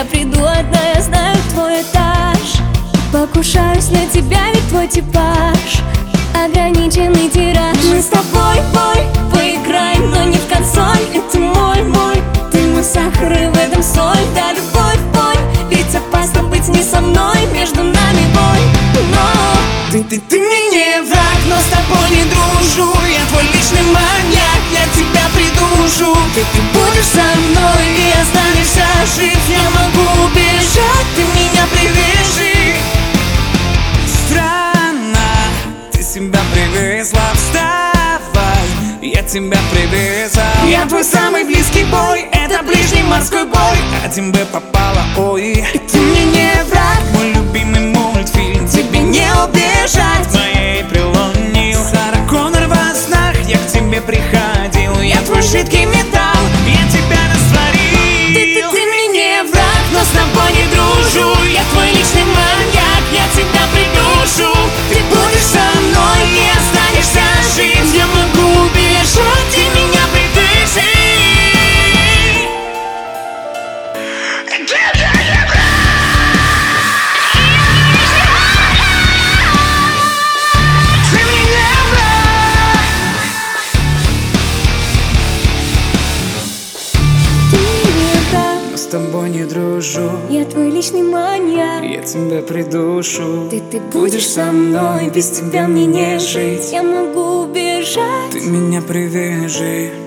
я приду одна, я знаю твой этаж. Покушаюсь на тебя, ведь твой типаж ограниченный тираж. Мы с тобой, бой, поиграем, но не в консоль. Это мой, ты мой сахар и в этом соль. Да, любовь, бой, ведь опасно быть не со мной. Между нами бой, но ты мне не враг, но с тобой не дружу. Я твой личный маньяк, я тебя придушу. Ты будешь со мной и останешься жив. Я могу убежать, ты меня привяжи. Странно, ты себя привезла, вставай, я тебя привязал. Я твой самый близкий бой, это ближний морской бой. А тебе попала, ой, И ты мне не враг, мой любимый мультфильм. тебе не убежать. В моей прилонил Сара Коннор во снах. Я к тебе приходил, я твой жидкий металл, я тебя растворил. Ты мне не враг, но с тобой не дружу. Я твой личный маньяк, я тебя придушу. Ты будешь со мной и останешься жив. Я могу убежать, ты меня придыши. С тобой не дружу, Я твой личный маньяк. я тебя придушу. Ты будешь со мной, без тебя мне не жить. Я могу убежать. Ты меня привяжи.